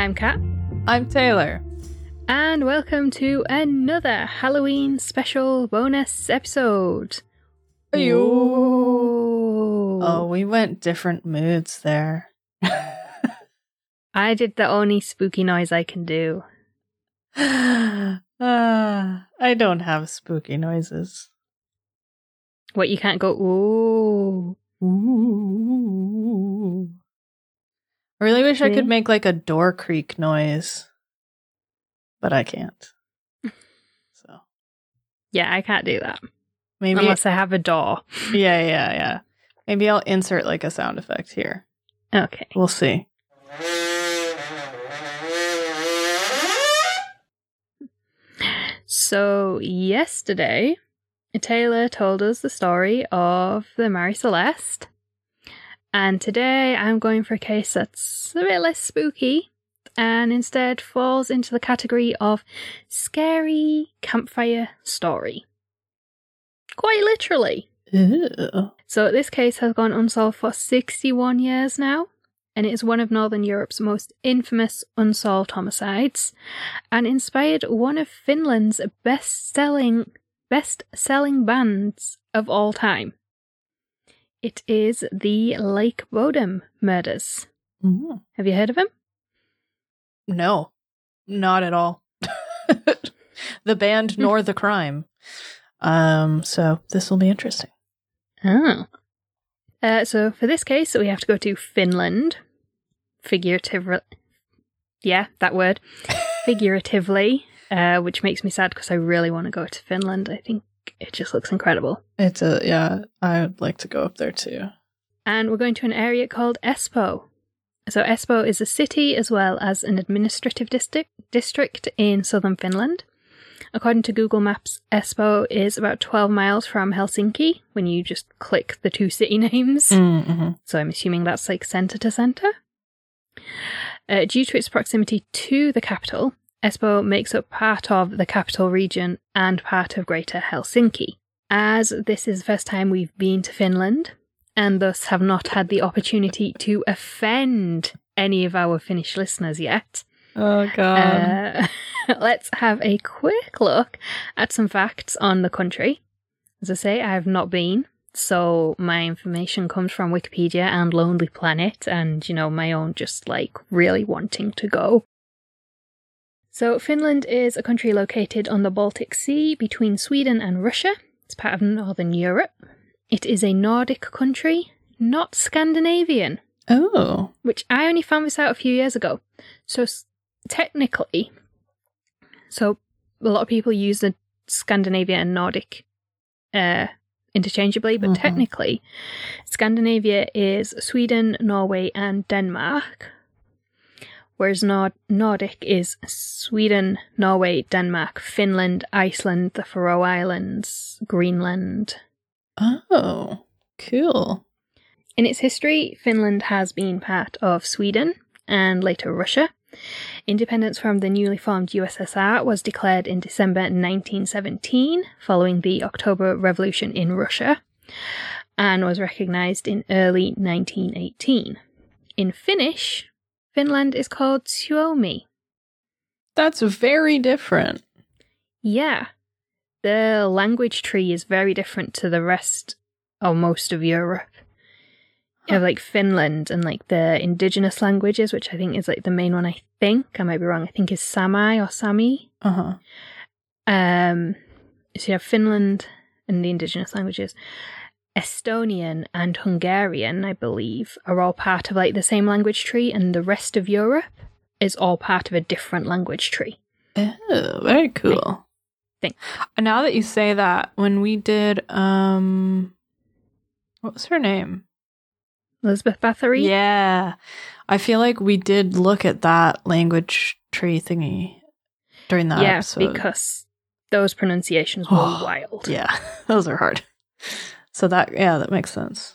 I'm Kat. I'm Taylor. And welcome to another Halloween special bonus episode. Ooh. Oh, we went different moods there. I did the only spooky noise I can do. I don't have spooky noises. What, you can't go, ooh. Ooh. I really wish I could make like a door creak noise, but I can't. So, yeah, I can't do that. Maybe unless I have a door. Yeah. Maybe I'll insert like a sound effect here. Okay. We'll see. So, yesterday, Taylor told us the story of the Mary Celeste. And today I'm going for a case that's a bit less spooky and instead falls into the category of scary campfire story. Quite literally. Ew. So this case has gone unsolved for 61 years now, and it is one of Northern Europe's most infamous unsolved homicides, and inspired one of Finland's best-selling bands of all time. It is the Lake Bodom murders. Mm-hmm. Have you heard of them? No, not at all. The band nor the crime. So this will be interesting. Oh. So for this case, we have to go to Finland. Figuratively. Yeah, that word. Figuratively, which makes me sad because I really want to go to Finland. I think it just looks incredible. Yeah, I would like to go up there too. And we're going to an area called Espoo. So Espoo is a city as well as an administrative district in southern Finland. According to Google Maps, Espoo is about 12 miles from Helsinki when you just click the two city names. Mm-hmm. So I'm assuming that's like centre to centre. Due to its proximity to the capital, Espoo makes up part of the capital region and part of Greater Helsinki. As this is the first time we've been to Finland, and thus have not had the opportunity to offend any of our Finnish listeners yet. Oh, God. Let's have a quick look at some facts on the country. As I say, I have not been, so my information comes from Wikipedia and Lonely Planet, and, my own just, really wanting to go. So, Finland is a country located on the Baltic Sea between Sweden and Russia. It's part of Northern Europe. It is a Nordic country, not Scandinavian. Oh. Which I only found this out a few years ago. So, technically, a lot of people use the Scandinavia and Nordic interchangeably, but technically, Scandinavia is Sweden, Norway, and Denmark. Whereas Nordic is Sweden, Norway, Denmark, Finland, Iceland, the Faroe Islands, Greenland. Oh, cool. In its history, Finland has been part of Sweden and later Russia. Independence from the newly formed USSR was declared in December 1917, following the October Revolution in Russia, and was recognized in early 1918. In Finnish, Finland is called Suomi. That's very different. Yeah. The language tree is very different to the rest or most of Europe. You have Finland and the indigenous languages, which I think is the main one. I might be wrong. I think is Sami or Sami. Uh-huh. So you have Finland and the indigenous languages. Estonian and Hungarian, I believe, are all part of the same language tree, and the rest of Europe is all part of a different language tree. Oh, very cool. Now that you say that, when we did, what was her name? Elizabeth Bathory? Yeah. I feel like we did look at that language tree thingy during that episode. Yeah, because those pronunciations were wild. Yeah, those are hard. So that makes sense.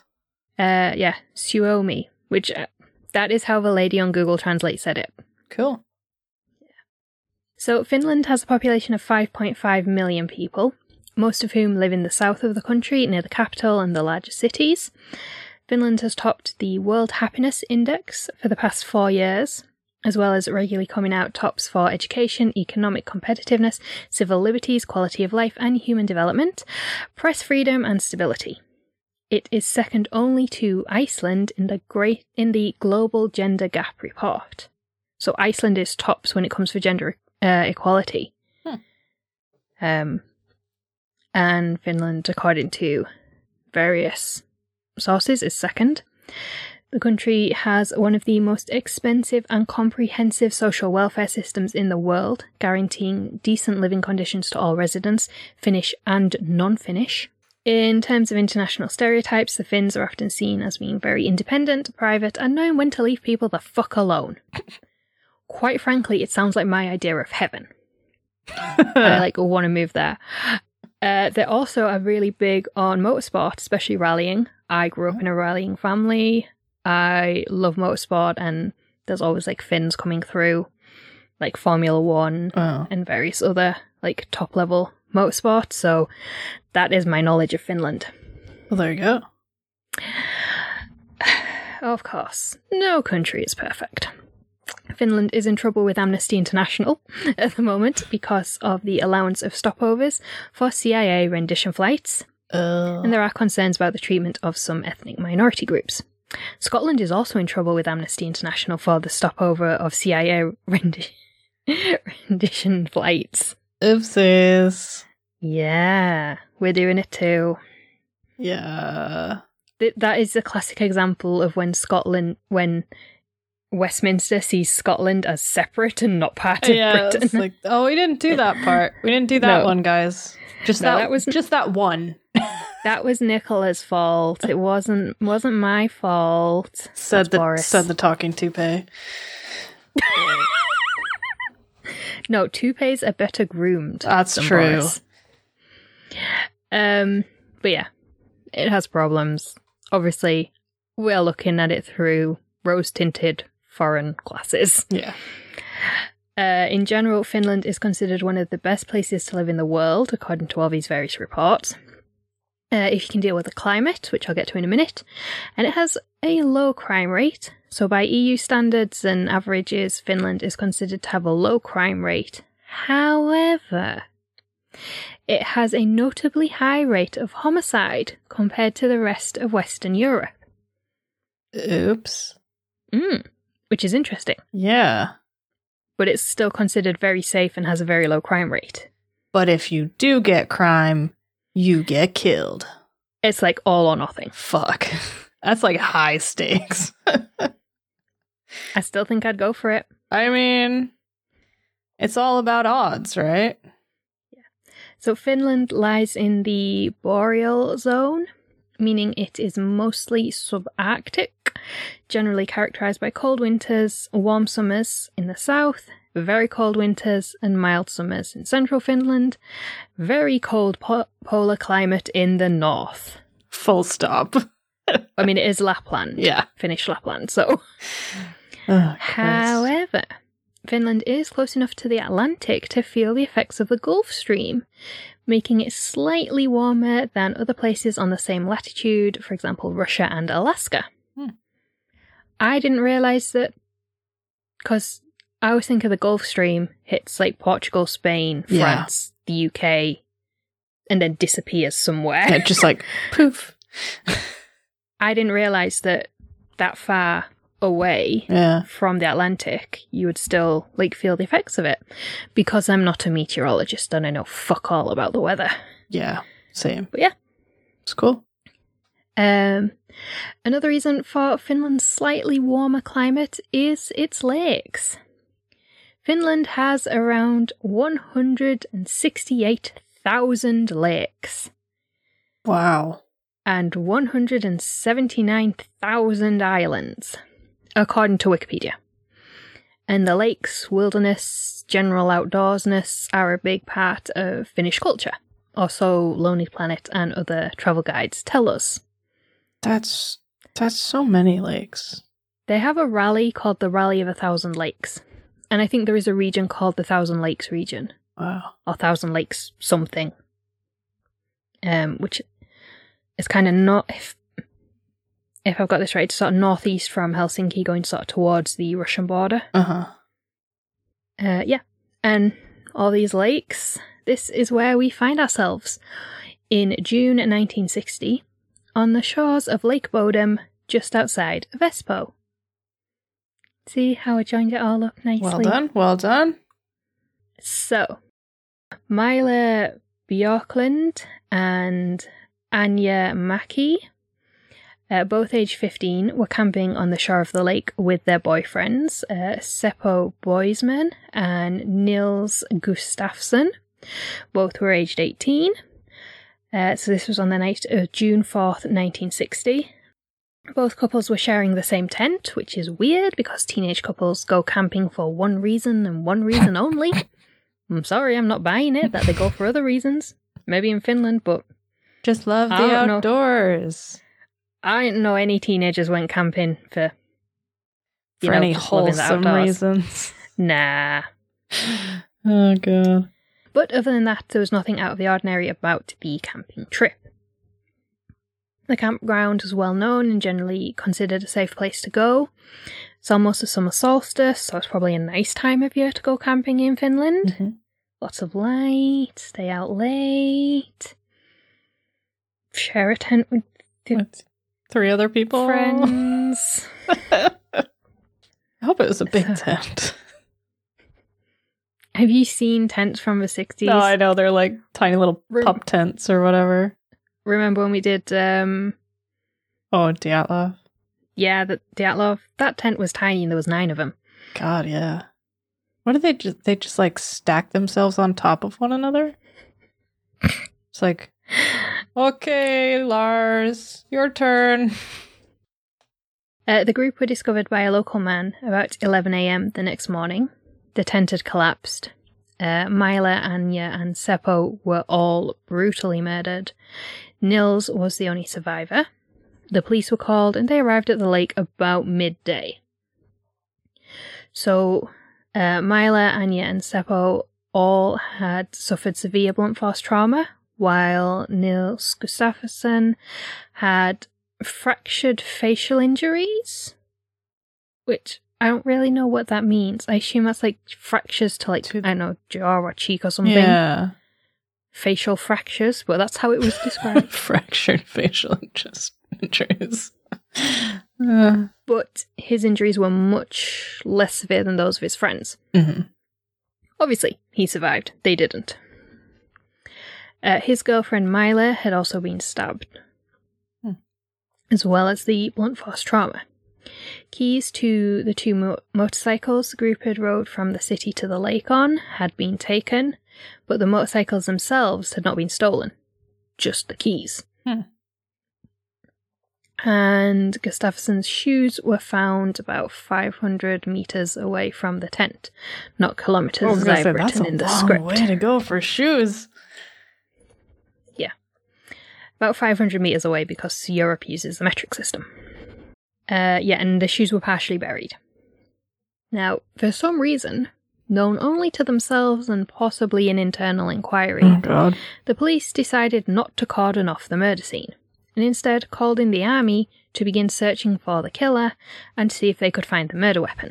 Suomi, which that is how the lady on Google Translate said it. Cool. Yeah. So Finland has a population of 5.5 million people, most of whom live in the south of the country, near the capital and the larger cities. Finland has topped the World Happiness Index for the past 4 years, as well as regularly coming out tops for education, economic competitiveness, civil liberties, quality of life, and human development, press freedom, and stability. It is second only to Iceland in the Global Gender Gap Report. So Iceland is tops when it comes for gender equality. And Finland, according to various sources, is second. The country has one of the most expensive and comprehensive social welfare systems in the world, guaranteeing decent living conditions to all residents, Finnish and non-Finnish. In terms of international stereotypes, the Finns are often seen as being very independent, private, and knowing when to leave people the fuck alone. Quite frankly, it sounds like my idea of heaven. I want to move there. They also are really big on motorsport, especially rallying. I grew up in a rallying family. I love motorsport, and there's always Finns coming through, like Formula One and various other top level motorsport. So that is my knowledge of Finland. Well, there you go. Of course, no country is perfect. Finland is in trouble with Amnesty International at the moment because of the allowance of stopovers for CIA rendition flights. And there are concerns about the treatment of some ethnic minority groups. Scotland is also in trouble with Amnesty International for the stopover of CIA rendition flights. Oopsies. Yeah, we're doing it too. Yeah. That is a classic example of when Westminster sees Scotland as separate and not part of Britain. It's we didn't do that part. We didn't do that one, guys. Just that one. That was Nicola's fault. It wasn't my fault. Said the talking toupee. No, toupees are better groomed. That's true. Boris. But yeah, it has problems. Obviously, we're looking at it through rose-tinted foreign glasses. Yeah. In general, Finland is considered one of the best places to live in the world, according to all these various reports. If you can deal with the climate, which I'll get to in a minute, and it has a low crime rate. So by EU standards and averages, Finland is considered to have a low crime rate. However, it has a notably high rate of homicide compared to the rest of Western Europe. Oops. Which is interesting. Yeah. But it's still considered very safe and has a very low crime rate. But if you do get crime, you get killed. It's all or nothing. Fuck. That's high stakes. I still think I'd go for it. I mean, it's all about odds, right? Yeah. So Finland lies in the boreal zone, meaning it is mostly subarctic, generally characterized by cold winters, warm summers in the south, very cold winters and mild summers in central Finland, very cold polar climate in the north. Full stop. I mean, it is Lapland. Yeah. Finnish Lapland, so. Oh, however, Finland is close enough to the Atlantic to feel the effects of the Gulf Stream, making it slightly warmer than other places on the same latitude, for example, Russia and Alaska. I didn't realise that, because I always think of the Gulf Stream hits Portugal, Spain, France, the UK, and then disappears somewhere. Yeah, just poof. I didn't realise that far away from the Atlantic, you would still feel the effects of it, because I'm not a meteorologist and I know fuck all about the weather. Yeah, same. But yeah, it's cool. Another reason for Finland's slightly warmer climate is its lakes. Finland has around 168,000 lakes. Wow. And 179,000 islands, according to Wikipedia. And the lakes, wilderness, general outdoorsness are a big part of Finnish culture. Also, Lonely Planet and other travel guides tell us. That's so many lakes. They have a rally called the Rally of 1,000 Lakes. And I think there is a region called the Thousand Lakes region. Wow. Or Thousand Lakes something. Which is kind of not... if I've got this right, sort of northeast from Helsinki, going sort of towards the Russian border. Yeah. And all these lakes, this is where we find ourselves in June 1960 on the shores of Lake Bodom, just outside of Espoo. See how I joined it all up nicely? Well done, well done. So, Mila Björklund and Anya Maki, both aged 15, were camping on the shore of the lake with their boyfriends, Seppo Boisman and Nils Gustafsson. Both were aged 18. So this was on the night of June 4th, 1960. Both couples were sharing the same tent, which is weird because teenage couples go camping for one reason and one reason only. I'm sorry, I'm not buying it that they go for other reasons. Maybe in Finland, but... Just love the outdoors. I didn't know any teenagers went camping for any wholesome reasons. Nah. Oh, God. But other than that, there was nothing out of the ordinary about the camping trip. The campground was well known and generally considered a safe place to go. It's almost the summer solstice, so it's probably a nice time of year to go camping in Finland. Mm-hmm. Lots of light, stay out late, share a tent with 3 other people. Friends. I hope it was a big tent. Have you seen tents from the 60s? No, I know. They're like tiny little pup tents or whatever. Remember when we did... Dyatlov? Yeah, the Dyatlov. That tent was tiny and there was 9 of them. God, yeah. What did they just... They just like stack themselves on top of one another? It's like, okay, Lars, your turn. The group were discovered by a local man about 11 a.m. the next morning. The tent had collapsed. Mila, Anya, and Seppo were all brutally murdered. Nils was the only survivor. The police were called and they arrived at the lake about midday. So, Mila, Anya, and Seppo all had suffered severe blunt force trauma, while Nils Gustafsson had fractured facial injuries, which I don't really know what that means. I assume that's like fractures to like, I don't know, jaw or cheek or something. Yeah. Facial fractures, but that's how it was described. Fractured facial injuries. But his injuries were much less severe than those of his friends. Mm-hmm. Obviously, he survived. They didn't. His girlfriend Mila had also been stabbed, as well as the blunt force trauma. Keys to the 2 motorcycles the group had rode from the city to the lake on had been taken, but the motorcycles themselves had not been stolen. Just the keys. And Gustafsson's shoes were found about 500 meters away from the tent, not kilometers as I've written in the script. Way to go for shoes. Yeah. About 500 meters away because Europe uses the metric system. And the shoes were partially buried. Now, for some reason, known only to themselves and possibly an internal inquiry, the police decided not to cordon off the murder scene, and instead called in the army to begin searching for the killer and see if they could find the murder weapon.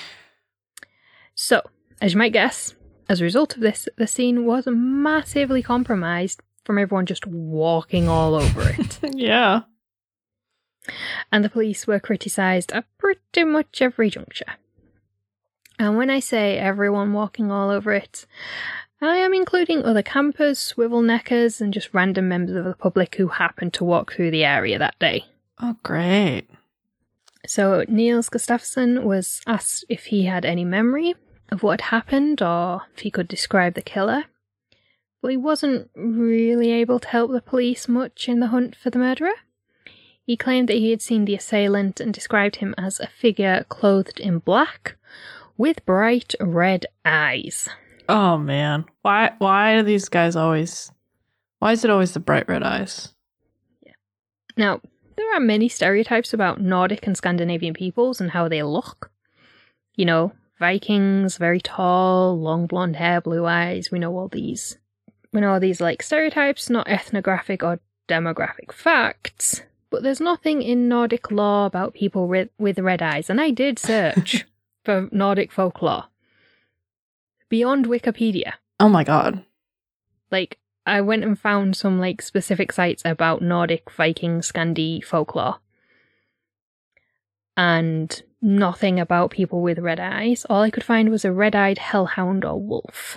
So, as you might guess, as a result of this, the scene was massively compromised from everyone just walking all over it. Yeah. And the police were criticised at pretty much every juncture. And when I say everyone walking all over it, I am including other campers, swivel neckers, and just random members of the public who happened to walk through the area that day. Oh, great. So Nils Gustafsson was asked if he had any memory of what happened or if he could describe the killer. But he wasn't really able to help the police much in the hunt for the murderer. He claimed that he had seen the assailant and described him as a figure clothed in black with bright red eyes. Oh, man. Why are these guys always... Why is it always the bright red eyes? Yeah. Now, there are many stereotypes about Nordic and Scandinavian peoples and how they look. You know, Vikings, very tall, long blonde hair, blue eyes. We know all these. We know all these, like, stereotypes, not ethnographic or demographic facts. But there's nothing in Nordic lore about people with red eyes, and I did search for Nordic folklore beyond Wikipedia. Oh my god. Like, I went and found some, like, specific sites about Nordic, Viking, Scandi folklore. And nothing about people with red eyes. All I could find was a red-eyed hellhound or wolf.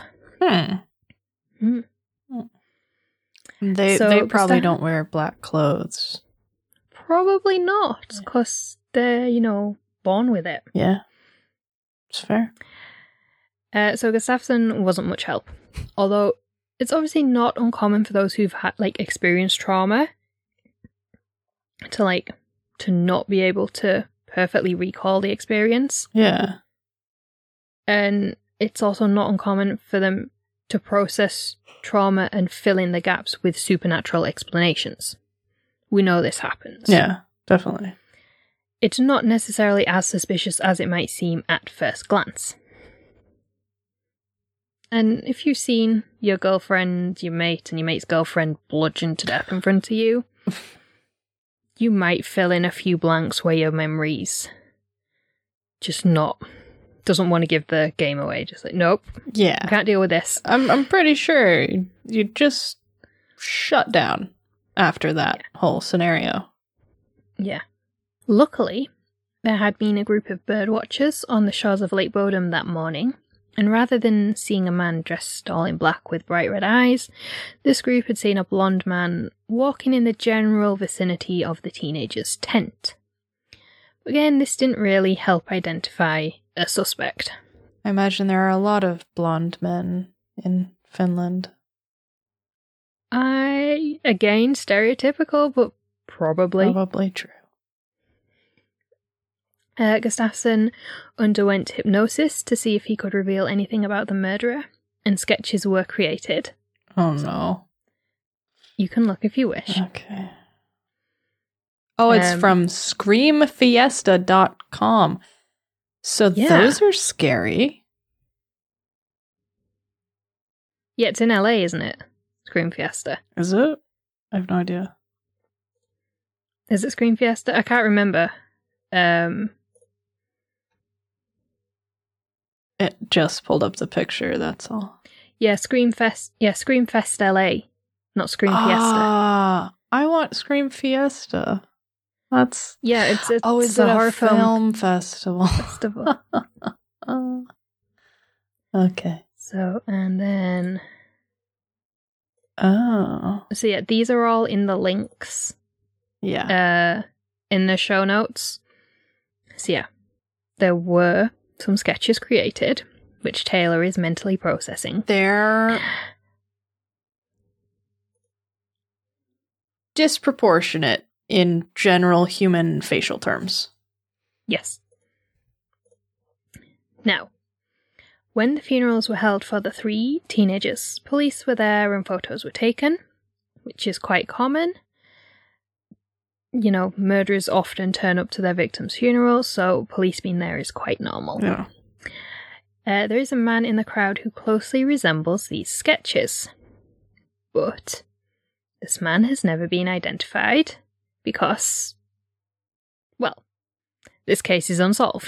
They probably don't wear black clothes. Probably not, because they're, born with it. Yeah. It's fair. So Gustafsson wasn't much help. Although, it's obviously not uncommon for those who've had, experienced trauma to not be able to perfectly recall the experience. Yeah. And it's also not uncommon for them to process trauma and fill in the gaps with supernatural explanations. We know this happens. Yeah, definitely. It's not necessarily as suspicious as it might seem at first glance. And if you've seen your girlfriend, your mate, and your mate's girlfriend bludgeoned to death in front of you, you might fill in a few blanks where your memories doesn't want to give the game away. Just nope. Yeah. I can't deal with this. I'm pretty sure you just shut down after that whole scenario. Yeah. Luckily, there had been a group of bird watchers on the shores of Lake Bodom that morning, and rather than seeing a man dressed all in black with bright red eyes, this group had seen a blonde man walking in the general vicinity of the teenager's tent. Again, this didn't really help identify a suspect. I imagine there are a lot of blonde men in Finland. Again, stereotypical, but probably. Probably true. Gustafsson underwent hypnosis to see if he could reveal anything about the murderer, and sketches were created. Oh no. You can look if you wish. Okay. Oh, it's from screamfiesta.com. So those are scary. Yeah, it's in LA, isn't it? Scream Fiesta. Is it? I have no idea. Is it Scream Fiesta? I can't remember. It just pulled up the picture, that's all. Yeah, Scream Fest LA, not Scream Fiesta. I want Scream Fiesta. That's... Yeah, it's is a it horror a film festival? Okay. So, and then... Oh. So yeah, these are all in the links. Yeah. In the show notes. So yeah, there were some sketches created, which Taylor is mentally processing. They're disproportionate in general human facial terms. Yes. Now, when the funerals were held for the 3 teenagers, police were there and photos were taken, which is quite common. Murderers often turn up to their victims' funerals, so police being there is quite normal. Yeah. There is a man in the crowd who closely resembles these sketches. But this man has never been identified because, well, this case is unsolved.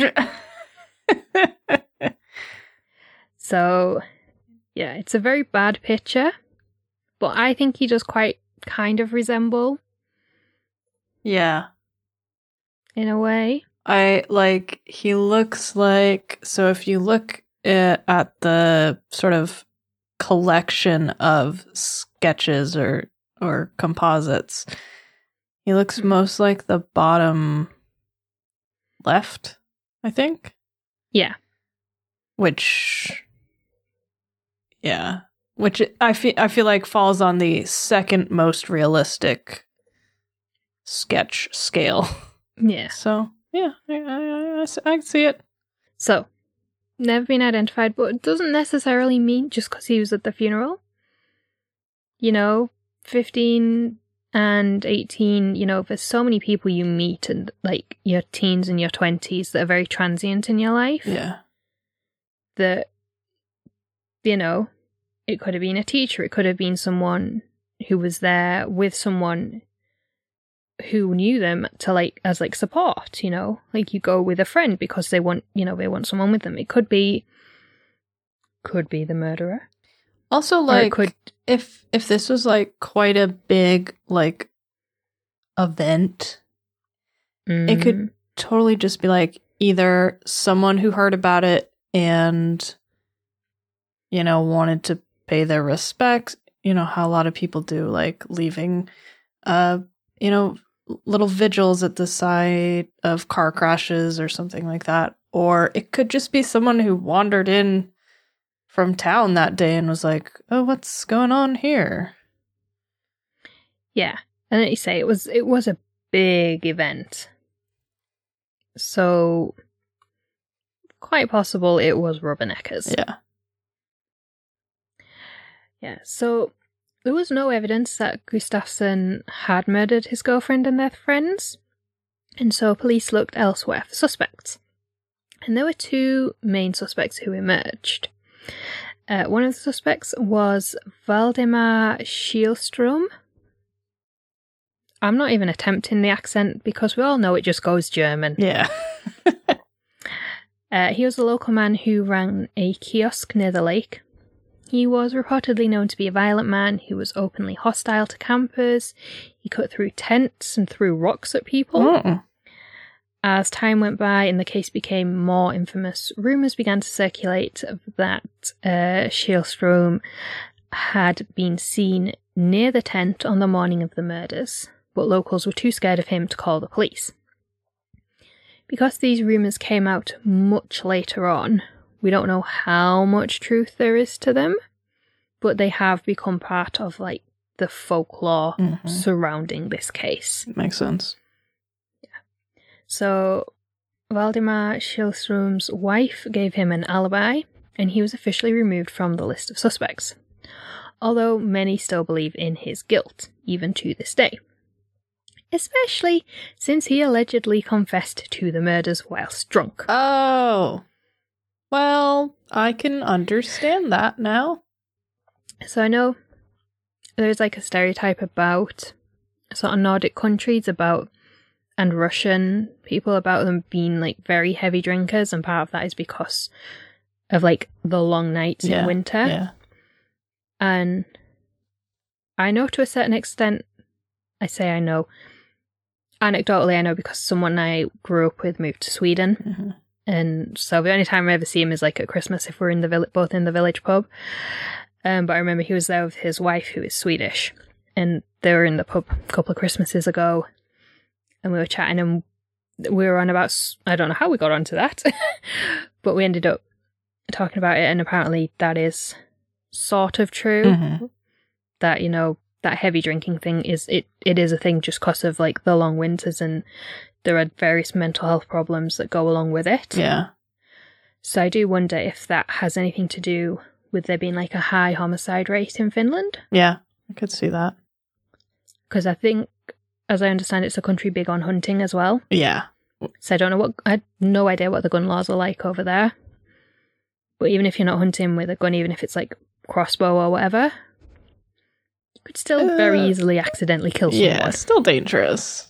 So, yeah, it's a very bad picture, but I think he does kind of resemble. Yeah. In a way. He looks like, so if you look at the sort of collection of sketches or composites, he looks most like the bottom left, I think. Yeah. Which I feel like falls on the second most realistic sketch scale. Yeah. So, yeah, I can see it. So, never been identified, but it doesn't necessarily mean just because he was at the funeral. 15 and 18, there's so many people you meet in, your teens and your 20s that are very transient in your life. Yeah. That, it could have been a teacher, it could have been someone who was there with someone who knew them to like as like support, you know, like you go with a friend because they want, you know, they want someone with them. It could be the murderer. Also, like, if this was like quite a big like event, it could totally just be like either someone who heard about it and, you know, wanted to pay their respects. You know how a lot of people do, like leaving, you know, little vigils at the site of car crashes or something like that. Or it could just be someone who wandered in from town that day and was like, oh, what's going on here? Yeah. And like you say, it was a big event. So quite possible it was Rubberneckers. Yeah. Yeah. So there was no evidence that Gustafsson had murdered his girlfriend and their friends. And so police looked elsewhere for suspects. And there were two main suspects who emerged. One of the suspects was Valdemar Kihlström. I'm not even attempting the accent because we all know it just goes German. Yeah. He was a local man who ran a kiosk near the lake. He was reportedly known to be a violent man who was openly hostile to campers. He cut through tents and threw rocks at people. Mm. As time went by and the case became more infamous, rumours began to circulate that Kihlström had been seen near the tent on the morning of the murders, but locals were too scared of him to call the police. Because these rumours came out much later on, we don't know how much truth there is to them, but they have become part of like the folklore surrounding this case. Makes sense. So, Valdemar Kihlström's wife gave him an alibi, and he was officially removed from the list of suspects. Although many still believe in his guilt, even to this day. Especially since he allegedly confessed to the murders whilst drunk. Oh. Well, I can understand that now. So I know there's like a stereotype about sort of Nordic countries about and Russian people about them being like very heavy drinkers, and part of that is because of like the long nights in winter. Yeah. And I know to a certain extent, I say I know, anecdotally I know because someone I grew up with moved to Sweden, and so the only time I ever see him is like at Christmas if we're in the both in the village pub. But I remember he was there with his wife who is Swedish, and they were in the pub a couple of Christmases ago. And we were chatting and we were on about, I don't know how we got onto that, but we ended up talking about it, and apparently that is sort of true. That, you know, that heavy drinking thing is, it is a thing just because of like the long winters, and there are various mental health problems that go along with it. Yeah. So I do wonder if that has anything to do with there being like a high homicide rate in Finland. Yeah, I could see that. Because I think, as I understand, it's a country big on hunting as well. Yeah. So I had no idea what the gun laws are like over there. But even if you're not hunting with a gun, even if it's like crossbow or whatever, you could still very easily accidentally kill someone. Yeah, still dangerous.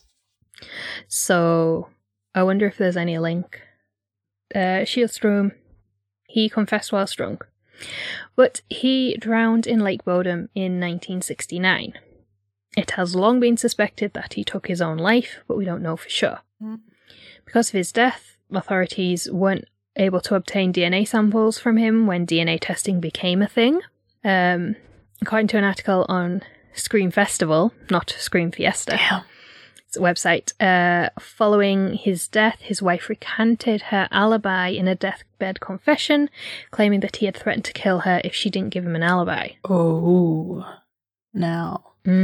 So I wonder if there's any link. Kihlström, he confessed whilst drunk. But he drowned in Lake Bodom in 1969. It has long been suspected that he took his own life, but we don't know for sure. Because of his death, authorities weren't able to obtain DNA samples from him when DNA testing became a thing. According to an article on Scream Festival, not Scream Fiesta, it's a website, following his death, his wife recanted her alibi in a deathbed confession, claiming that he had threatened to kill her if she didn't give him an alibi. Oh, now.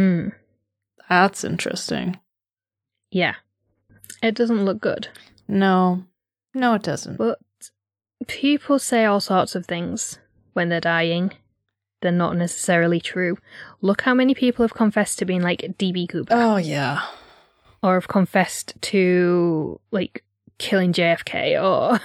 That's interesting. Yeah. It doesn't look good. No. No, it doesn't. But people say all sorts of things when they're dying. They're not necessarily true. Look how many people have confessed to being like DB Cooper. Oh, yeah. Or have confessed to like killing JFK or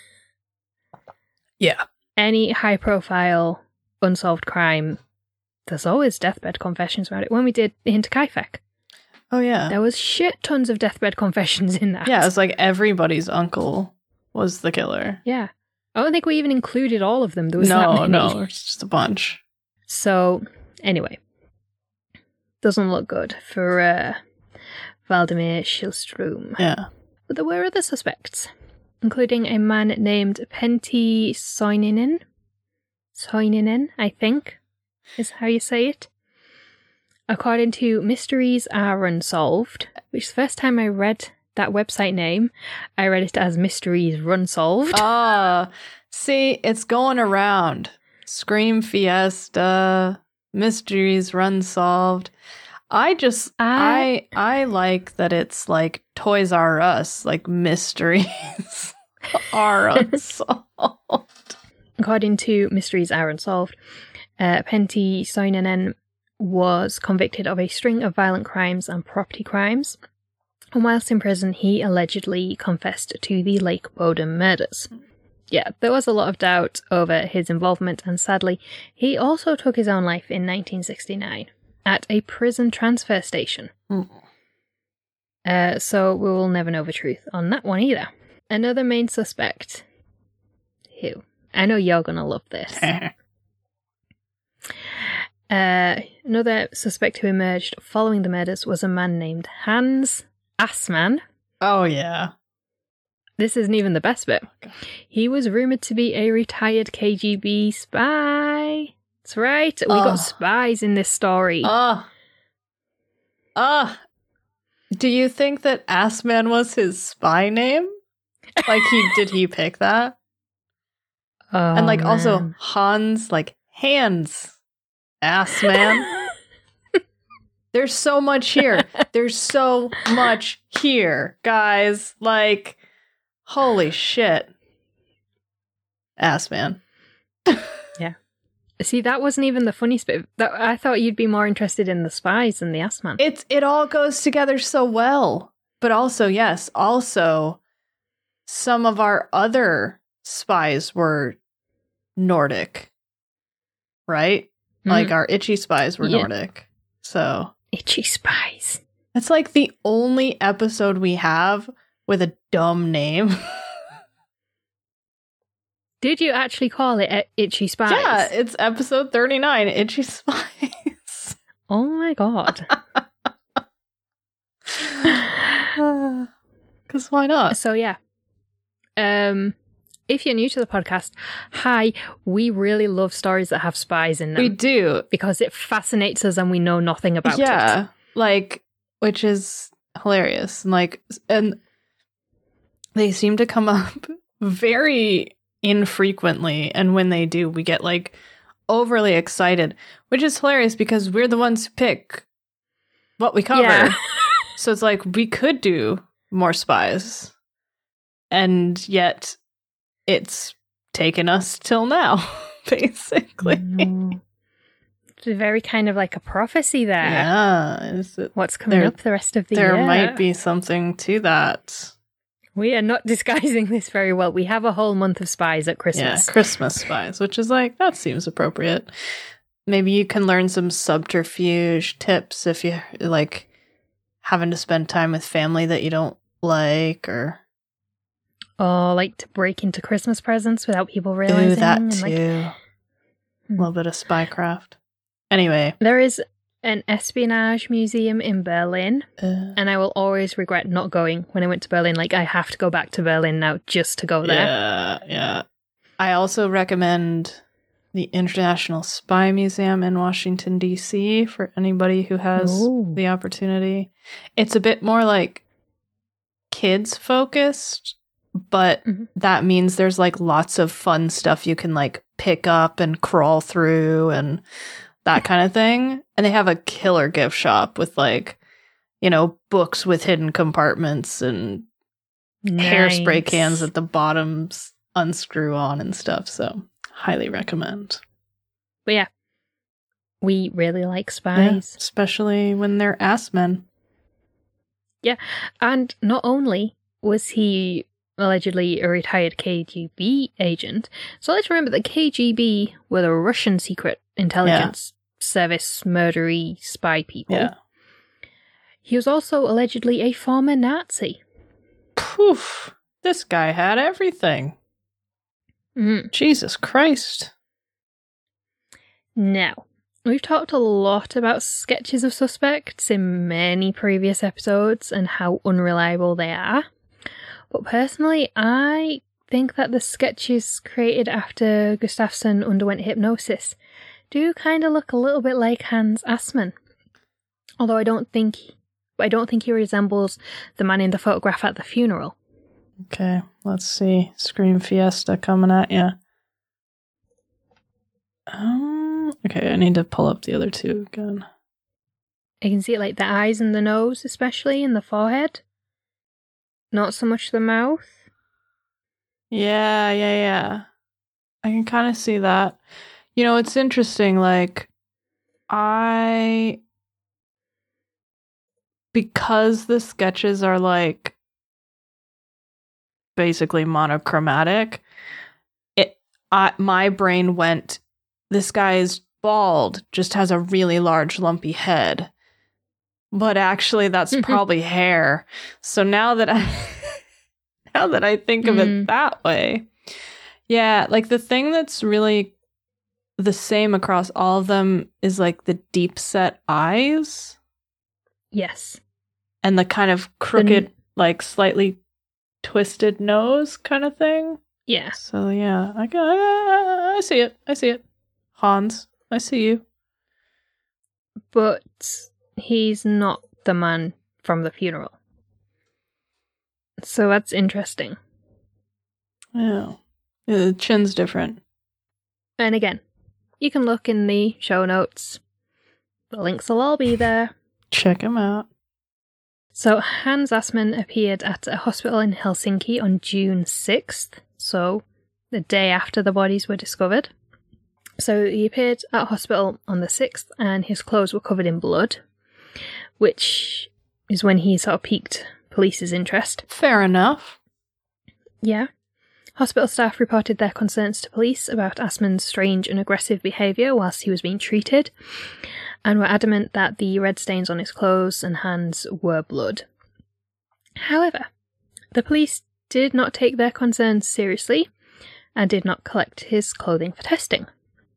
any high profile unsolved crime. There's always deathbed confessions around it. When we did Hinterkaifeck. Oh, yeah. There was shit tons of deathbed confessions in that. Yeah, it was like everybody's uncle was the killer. Yeah. I don't think we even included all of them. There was that many. No, it's just a bunch. So, anyway. Doesn't look good for Valdemar Schilstrom. Yeah. But there were other suspects, including a man named Pentti Soininen. Soininen, I think, is how you say it. According to Mysteries Are Unsolved, which is the first time I read that website name, I read it as Mysteries Run Solved. See, it's going around. Scream Fiesta, Mysteries Run Solved. I like that it's like Toys R Us, like Mysteries Are Unsolved. According to Mysteries Are Unsolved, Pentti Soininen was convicted of a string of violent crimes and property crimes. And whilst in prison, he allegedly confessed to the Lake Bowden murders. Yeah, there was a lot of doubt over his involvement, and sadly, he also took his own life in 1969 at a prison transfer station. So we will never know the truth on that one either. Another main suspect. Who? I know you're going to love this. Another suspect who emerged following the murders was a man named Hans Assmann. Oh, yeah. This isn't even the best bit. Okay. He was rumoured to be a retired KGB spy. That's right. We got spies in this story. Do you think that Assmann was his spy name? Like, did he pick that? And like, man. Also Hans, like, hands. Assmann. There's so much here. There's so much here, guys. Like, holy shit. Assmann. Yeah. See, that wasn't even the funny bit. I thought you'd be more interested in the spies than the Assmann. It all goes together so well. But also, yes, some of our other spies were Nordic. Right? Like, our itchy spies were Nordic. So. Itchy spies. It's like the only episode we have with a dumb name. Did you actually call it Itchy Spies? Yeah, it's episode 39, Itchy Spies. Oh my god. Because why not? So yeah. If you're new to the podcast, hi, we really love stories that have spies in them. We do. Because it fascinates us and we know nothing about it. Yeah, like, which is hilarious. And they seem to come up very infrequently, and when they do, we get, like, overly excited, which is hilarious because we're the ones who pick what we cover. Yeah. So it's like, we could do more spies, and yet it's taken us till now, basically. It's very kind of like a prophecy there. Yeah. What's coming up the rest of the year? There might be something to that. We are not disguising this very well. We have a whole month of spies at Christmas. Yeah, Christmas spies, which is like, that seems appropriate. Maybe you can learn some subterfuge tips if you're, like, having to spend time with family that you don't like, or... Oh, like to break into Christmas presents without people realizing. Do that too. A little bit of spycraft. Anyway. There is an espionage museum in Berlin, and I will always regret not going when I went to Berlin. Like, I have to go back to Berlin now just to go there. Yeah. I also recommend the International Spy Museum in Washington, D.C. for anybody who has the opportunity. It's a bit more like kids focused, but that means there's like lots of fun stuff you can like pick up and crawl through and that kind of thing. And they have a killer gift shop with like, you know, books with hidden compartments and hairspray cans at the bottoms unscrew on and stuff. So highly recommend. But yeah, we really like spies. Yeah, especially when they're ass men. Yeah, and not only was he allegedly a retired KGB agent, so let's remember that KGB were the Russian secret intelligence service murdery spy people. Yeah. He was also allegedly a former Nazi. Poof. This guy had everything. Jesus Christ. Now, we've talked a lot about sketches of suspects in many previous episodes and how unreliable they are. But personally, I think that the sketches created after Gustafsson underwent hypnosis do kind of look a little bit like Hans Assmann. Although I don't think he resembles the man in the photograph at the funeral. Okay, let's see. Scream Fiesta coming at you. Okay, I need to pull up the other two again. I can see it like the eyes and the nose, especially, and the forehead. Not so much the mouth. Yeah. I can kind of see that. You know, it's interesting, like, because the sketches are, like, basically monochromatic, my brain went, this guy is bald, just has a really large lumpy head. But actually that's probably hair. So now that I think of it that way, yeah, like the thing that's really the same across all of them is like the deep set eyes. Yes. And the kind of crooked, like slightly twisted nose kind of thing. Yeah. So yeah, I see it. Hans, I see you. But he's not the man from the funeral. So that's interesting. Yeah. The chin's different. And again, you can look in the show notes. The links will all be there. Check them out. So Hans Assmann appeared at a hospital in Helsinki on June 6th, so the day after the bodies were discovered. So he appeared at a hospital on the 6th, and his clothes were covered in blood, which is when he sort of piqued police's interest. Fair enough. Yeah. Hospital staff reported their concerns to police about Assmann's strange and aggressive behaviour whilst he was being treated, and were adamant that the red stains on his clothes and hands were blood. However, the police did not take their concerns seriously and did not collect his clothing for testing.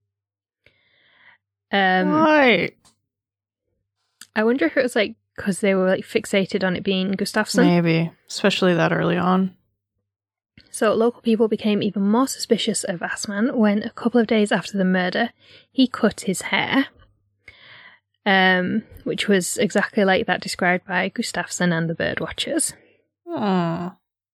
Why? I wonder if it was like because they were like fixated on it being Gustafsson. Maybe, especially that early on. So local people became even more suspicious of Assmann when a couple of days after the murder, he cut his hair, which was exactly like that described by Gustafsson and the birdwatchers. Aww.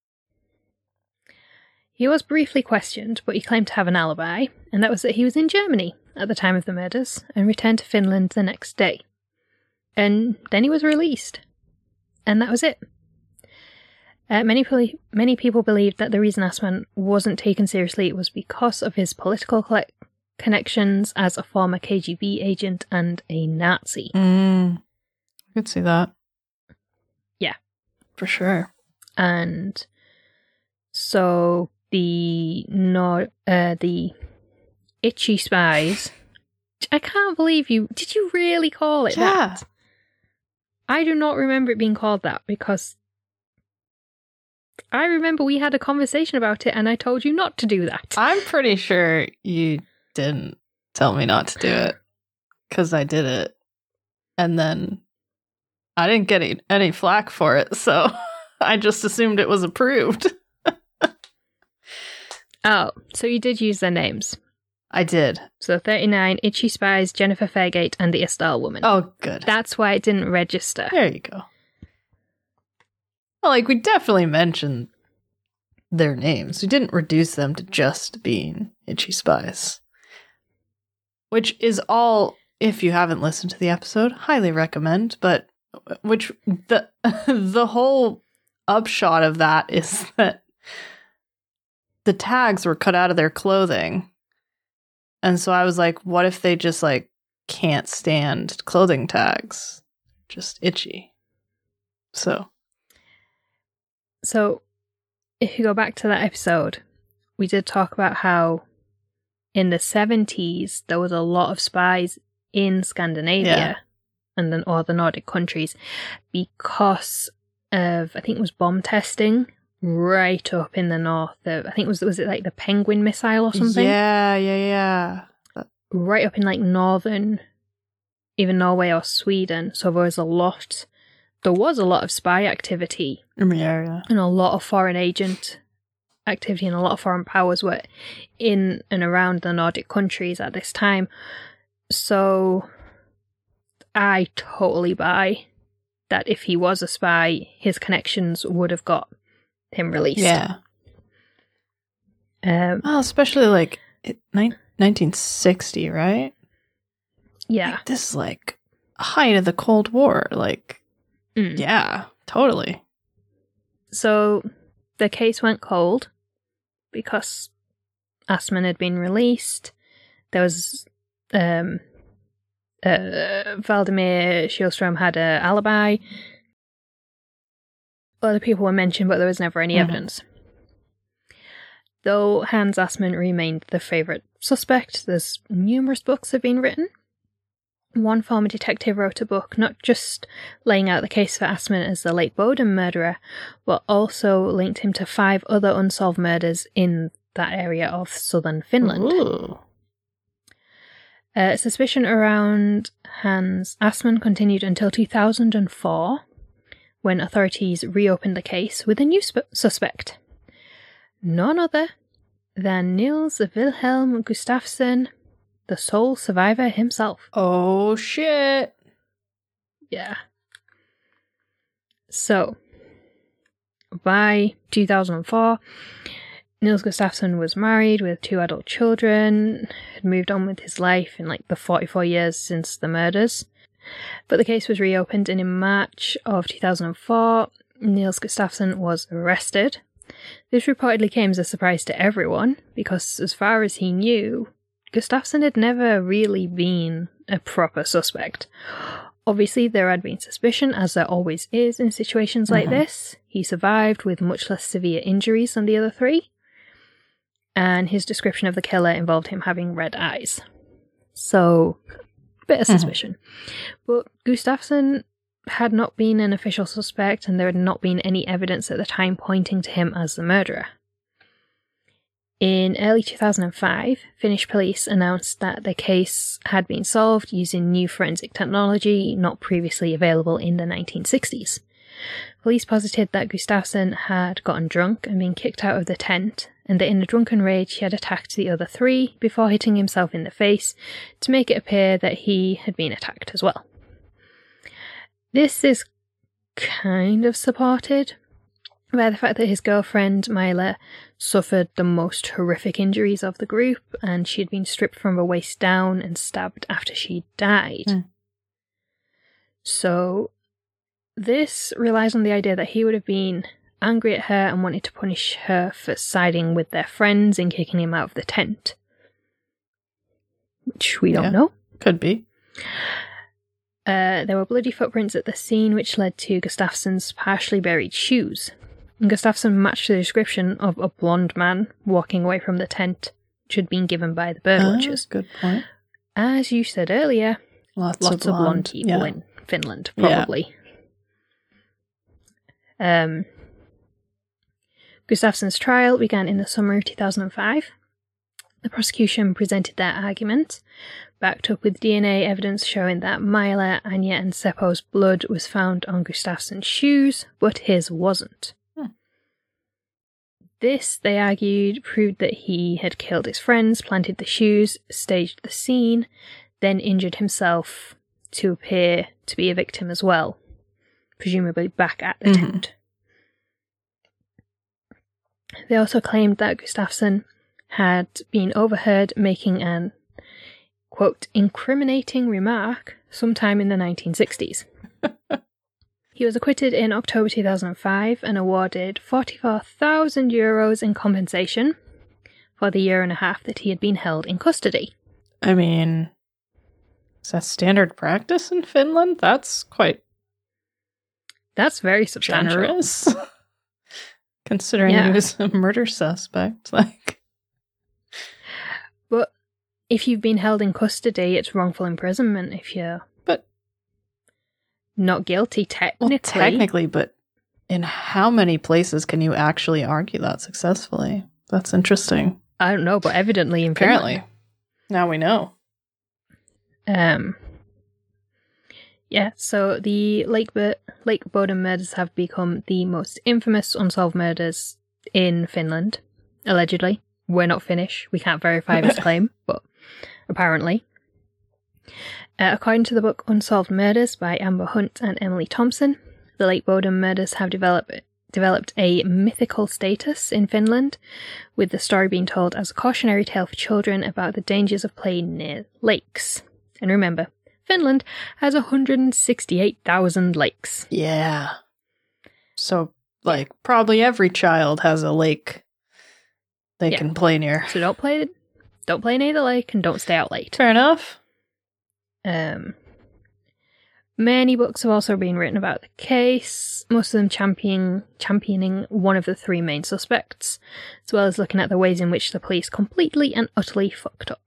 He was briefly questioned, but he claimed to have an alibi, and that was that he was in Germany at the time of the murders and returned to Finland the next day. And then he was released. And that was it. Many people believed that the reason Assmann wasn't taken seriously was because of his political connections as a former KGB agent and a Nazi. I could see that. Yeah. For sure. And so the Itchy Spies, I can't believe you, did you really call it that? I do not remember it being called that because I remember we had a conversation about it and I told you not to do that. I'm pretty sure you didn't tell me not to do it because I did it. And then I didn't get any flack for it, so I just assumed it was approved. Oh, so you did use their names. I did. So 39, Itchy Spies, Jennifer Fairgate, and the Estelle Woman. Oh, good. That's why it didn't register. There you go. Well, like, we definitely mentioned their names. We didn't reduce them to just being Itchy Spies. Which is all, if you haven't listened to the episode, highly recommend, but which the whole upshot of that is that the tags were cut out of their clothing. And so I was like, what if they just like can't stand clothing tags? Just itchy. So if you go back to that episode, we did talk about how in the 70s there was a lot of spies in Scandinavia or the Nordic countries because of, I think it was bomb testing right up in the north. I think was it like the Penguin missile or something? Yeah. Right up in like northern, even Norway or Sweden. So there was a lot of spy activity. Yeah. And a lot of foreign agent activity, and a lot of foreign powers were in and around the Nordic countries at this time. So I totally buy that if he was a spy, his connections would have got him released. Yeah. Well, especially like 1960, right? Yeah. Like, this is like height of the Cold War. Like, yeah, totally. So the case went cold because Assmann had been released. There was Valdemar Kihlström had an alibi. Other people were mentioned, but there was never any evidence. Though Hans Assmann remained the favourite suspect, there's numerous books have been written. One former detective wrote a book not just laying out the case for Assmann as the Lake Boden murderer, but also linked him to 5 other unsolved murders in that area of southern Finland. Suspicion around Hans Assmann continued until 2004, when authorities reopened the case with a new suspect. None other than Niels Wilhelm Gustafsson, the sole survivor himself. Oh, shit. Yeah. So, by 2004, Niels Gustafsson was married with 2 adult children, had moved on with his life in like the 44 years since the murders. But the case was reopened, and in March of 2004, Niels Gustafsson was arrested. This reportedly came as a surprise to everyone, because as far as he knew, Gustafsson had never really been a proper suspect. Obviously, there had been suspicion, as there always is in situations like this. He survived with much less severe injuries than the other 3, and his description of the killer involved him having red eyes. So, bit of suspicion. But Gustafsson had not been an official suspect, and there had not been any evidence at the time pointing to him as the murderer. In early 2005, Finnish police announced that the case had been solved using new forensic technology not previously available in the 1960s. Police posited that Gustafsson had gotten drunk and been kicked out of the tent, and that in a drunken rage he had attacked the other 3 before hitting himself in the face to make it appear that he had been attacked as well. This is kind of supported by the fact that his girlfriend, Myla, suffered the most horrific injuries of the group, and she had been stripped from the waist down and stabbed after she died. So, this relies on the idea that he would have been angry at her and wanted to punish her for siding with their friends and kicking him out of the tent. Which we don't know. Could be. There were bloody footprints at the scene, which led to Gustafsson's partially buried shoes. And Gustafsson matched the description of a blonde man walking away from the tent, which had been given by the birdwatchers. Good point. As you said earlier, lots of blonde people in Finland, probably. Gustafsson's trial began in the summer of 2005. The prosecution presented their argument, backed up with DNA evidence showing that Myla, Anya and Seppo's blood was found on Gustafsson's shoes, but his wasn't. This, they argued, proved that he had killed his friends, planted the shoes, staged the scene, then injured himself to appear to be a victim as well, presumably back at the tent. They also claimed that Gustafsson had been overheard making an, quote, incriminating remark sometime in the 1960s. He was acquitted in October 2005 and awarded €44,000 in compensation for the year and a half that he had been held in custody. I mean, is that standard practice in Finland? That's very substantial. Generous. Considering he was a murder suspect. But if you've been held in custody, it's wrongful imprisonment if you're... But not guilty, technically. Well, technically, but in how many places can you actually argue that successfully? That's interesting. I don't know, but evidently in Finland. Apparently. Now we know. Yeah, so the Lake Bodom murders have become the most infamous unsolved murders in Finland, allegedly. We're not Finnish. We can't verify this claim, but apparently. According to the book Unsolved Murders by Amber Hunt and Emily Thompson, the Lake Bodom murders have developed a mythical status in Finland, with the story being told as a cautionary tale for children about the dangers of playing near lakes. And remember, Finland has 168,000 lakes. Yeah. So, like, probably every child has a lake they can play near. So don't play near the lake and don't stay out late. Fair enough. Many books have also been written about the case, most of them championing one of the three main suspects, as well as looking at the ways in which the police completely and utterly fucked up.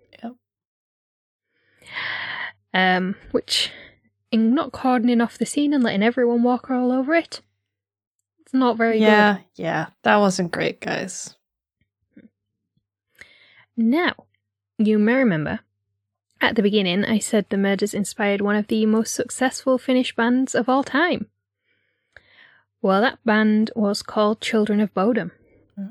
Yep. Which, in not cordoning off the scene and letting everyone walk all over it, it's not very good. Yeah, that wasn't great, guys. Now, you may remember, at the beginning I said the murders inspired one of the most successful Finnish bands of all time. Well, that band was called Children of Bodom. Oh.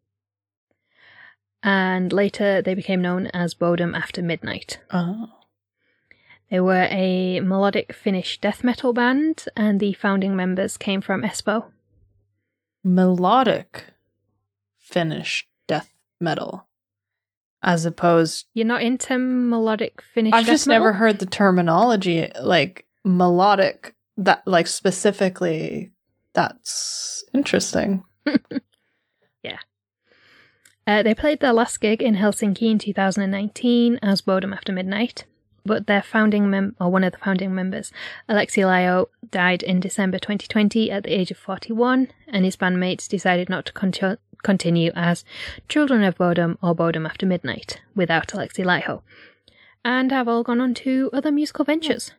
And later they became known as Bodom After Midnight. Oh. They were a melodic Finnish death metal band, and the founding members came from Espoo. Melodic Finnish death metal. As opposed... You're not into melodic Finnish death metal? I've just never heard the terminology, like, melodic, that, like, specifically. That's interesting. Yeah. They played their last gig in Helsinki in 2019 as Bodom After Midnight. But their one of the founding members, Aleksi Laiho, died in December 2020 at the age of 41, and his bandmates decided not to continue as Children of Bodom or Bodom After Midnight without Aleksi Laiho, and have all gone on to other musical ventures.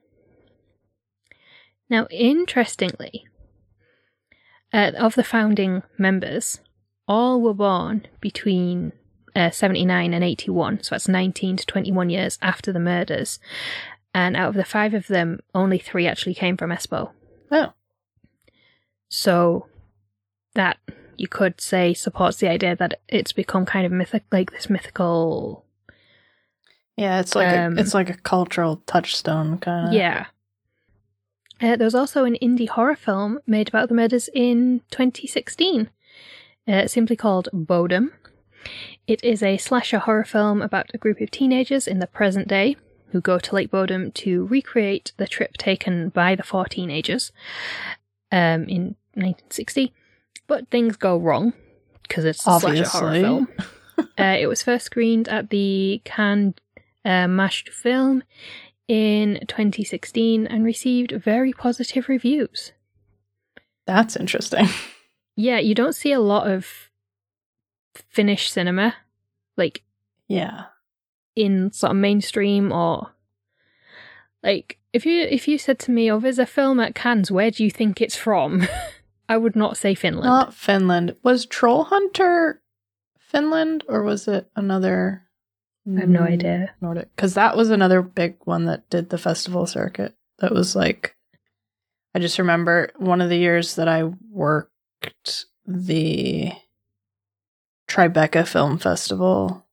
Now, interestingly, of the founding members, all were born between 79 and 81, so that's 19 to 21 years after the murders. And out of the 5 of them, only 3 actually came from Espoo. Oh. So that, you could say, supports the idea that it's become kind of this mythical... Yeah, it's like a cultural touchstone, kind of. Yeah. There was also an indie horror film made about the murders in 2016, simply called Bodom. It is a slasher horror film about a group of teenagers in the present day who go to Lake Bodom to recreate the trip taken by the 4 teenagers in 1960. But things go wrong, because it's a slasher horror film. It was first screened at the Cannes Match du Film in 2016 and received very positive reviews. That's interesting. Yeah, you don't see a lot of Finnish cinema, like, in sort of mainstream, or like if you said to me, "Oh, there's a film at Cannes, where do you think it's from?" I would not say Finland. Not Finland. Was Troll Hunter Finland, or was it another? I have no idea. Nordic, because that was another big one that did the festival circuit. That was like, I just remember one of the years that I worked the Tribeca Film Festival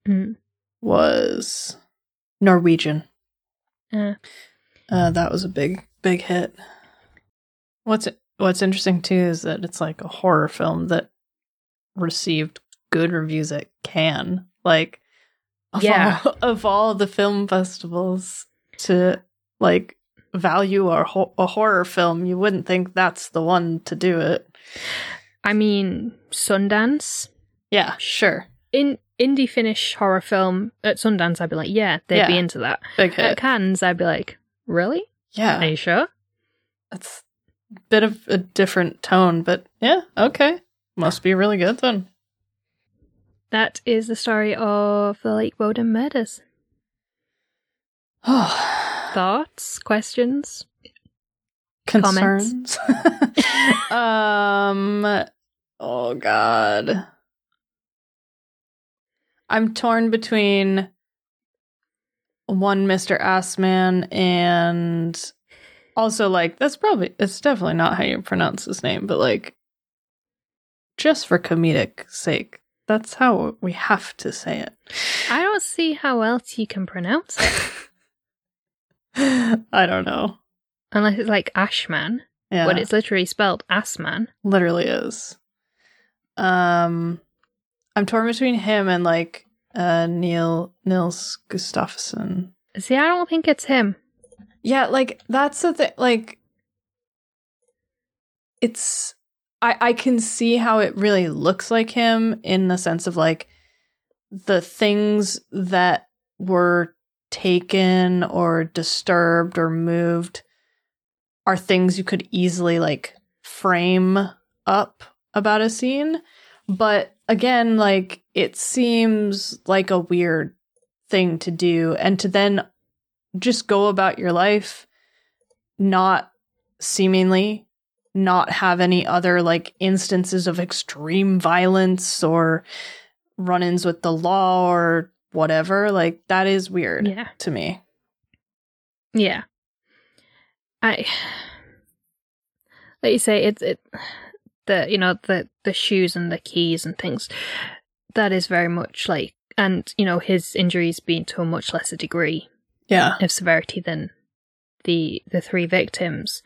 was Norwegian. That was a big hit. What's interesting too is that it's like a horror film that received good reviews at Cannes. Like, of all the film festivals to like value a horror film, you wouldn't think that's the one to do it. I mean, Sundance. Yeah, sure. In indie Finnish horror film at Sundance, I'd be like, yeah, they'd be into that. Big hit. At Cannes, I'd be like, really? Yeah. Are you sure? That's a bit of a different tone, but yeah, okay. Must be really good then. That is the story of the Lake Bodom murders. Thoughts? Questions? concerns. Oh God. I'm torn between one Mr. Assman and also like it's definitely not how you pronounce his name, but like just for comedic sake, that's how we have to say it. I don't see how else you can pronounce it. I don't know. Unless it's like Ashman. Yeah. But it's literally spelled Assman. Literally is. I'm torn between him and like Nils Gustafsson. See, I don't think it's him. Yeah, like that's the thing. Like, it's I can see how it really looks like him in the sense of like the things that were taken or disturbed or moved are things you could easily like frame up about a scene. But again, like it seems like a weird thing to do, and to then just go about your life not seemingly not have any other like instances of extreme violence or run-ins with the law or whatever. Like that is weird to me. Yeah. Like you say, the shoes and the keys and things, that is very much like, and his injuries being to a much lesser degree of severity than the three victims.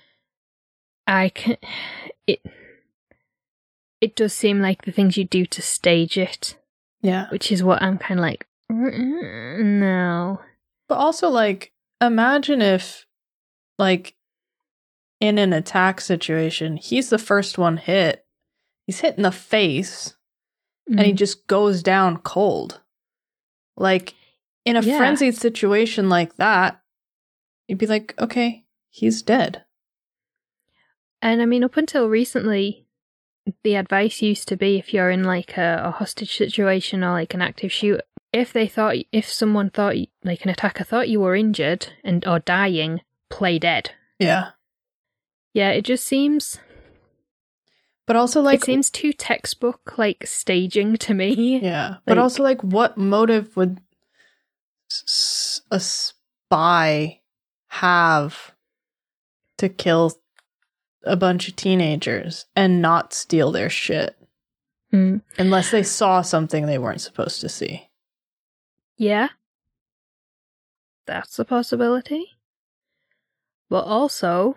It does seem like the things you do to stage it, which is what I'm kind of like, no. But also, like, imagine if, like, in an attack situation, he's the first one hit. He's hit in the face, and he just goes down cold. Like, in a frenzied situation like that, you'd be like, okay, he's dead. And I mean, up until recently, the advice used to be if you're in like a hostage situation or like an active shoot, if someone thought, like an attacker thought you were injured or dying, play dead. Yeah. Yeah, it just seems... But also, like... It seems too textbook, like, staging to me. Yeah. But also, like, what motive would a spy have to kill a bunch of teenagers and not steal their shit? Unless they saw something they weren't supposed to see. Yeah. That's a possibility. But also...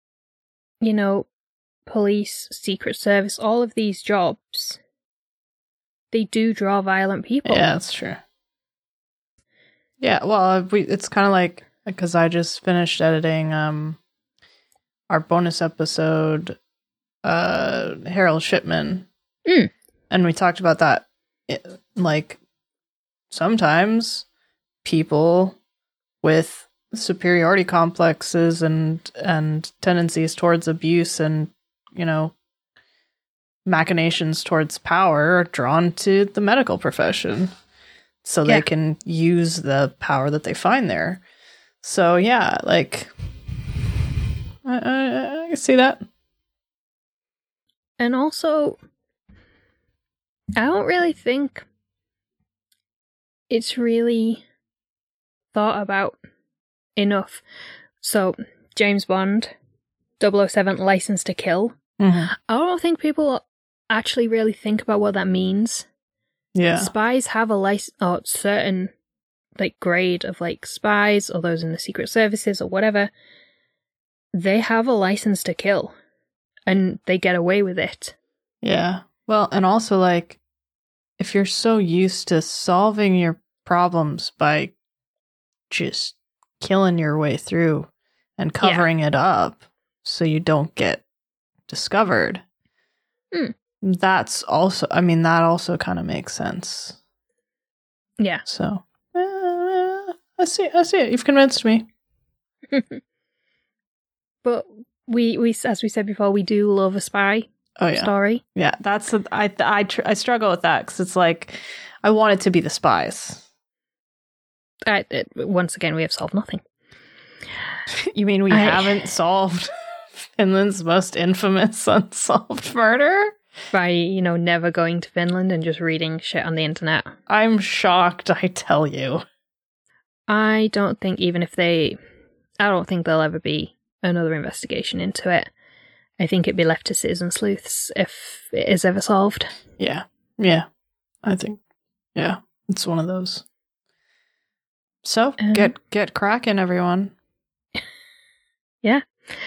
police, Secret Service, all of these jobs, they do draw violent people. Yeah, that's true. Yeah, well, it's kind of like, because I just finished editing our bonus episode, Harold Shipman, and we talked about that. Like, sometimes people with superiority complexes and tendencies towards abuse and machinations towards power are drawn to the medical profession so they can use the power that they find there. So like I can see that. And also, I don't really think it's really thought about enough. So, James Bond, 007, License to Kill. I don't think people actually really think about what that means. Yeah. Spies have a certain like grade of like spies or those in the secret services or whatever. They have a license to kill and they get away with it. Yeah. Well, and also like if you're so used to solving your problems by just killing your way through and covering it up so you don't get discovered. That's also, I mean, that also kind of makes sense. Yeah. So, I see it. You've convinced me. But we, as we said before, we do love a spy story. Yeah, that's, I struggle with that because it's like, I want it to be the spies. Once again, we have solved nothing. You mean we haven't solved Finland's most infamous unsolved murder? By, never going to Finland and just reading shit on the internet. I'm shocked, I tell you. I don't think there'll ever be another investigation into it. I think it'd be left to citizen sleuths if it is ever solved. Yeah. I think, it's one of those. So, get cracking, everyone. Yeah.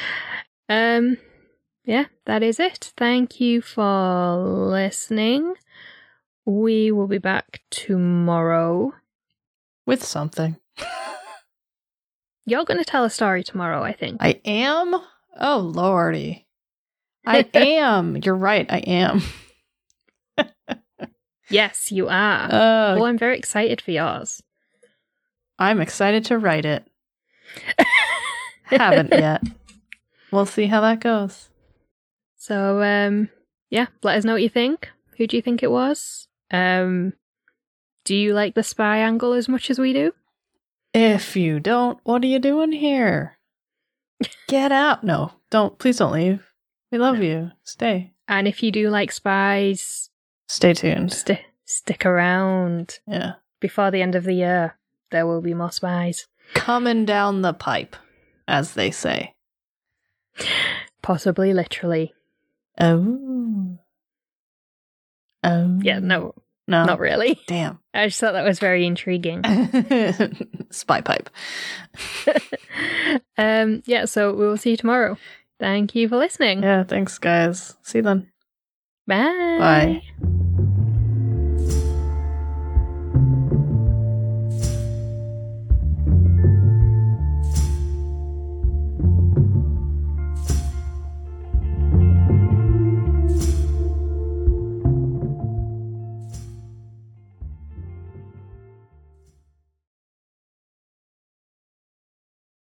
Yeah, that is it. Thank you for listening. We will be back tomorrow. With something. You're going to tell a story tomorrow, I think. I am? Oh, lordy. I am. You're right, I am. Yes, you are. Well, I'm very excited for yours. I'm excited to write it. Haven't yet. We'll see how that goes. So, let us know what you think. Who do you think it was? Do you like the spy angle as much as we do? If you don't, what are you doing here? Get out. No, don't. Please don't leave. We love you. Stay. And if you do like spies, stay tuned. Stick around. Yeah. Before the end of the year, there will be more spies. Coming down the pipe, as they say. Possibly literally. Oh. Yeah, no, not really. Damn. I just thought that was very intriguing. Spy pipe. So we will see you tomorrow. Thank you for listening. Yeah, thanks, guys. See you then. Bye. Bye.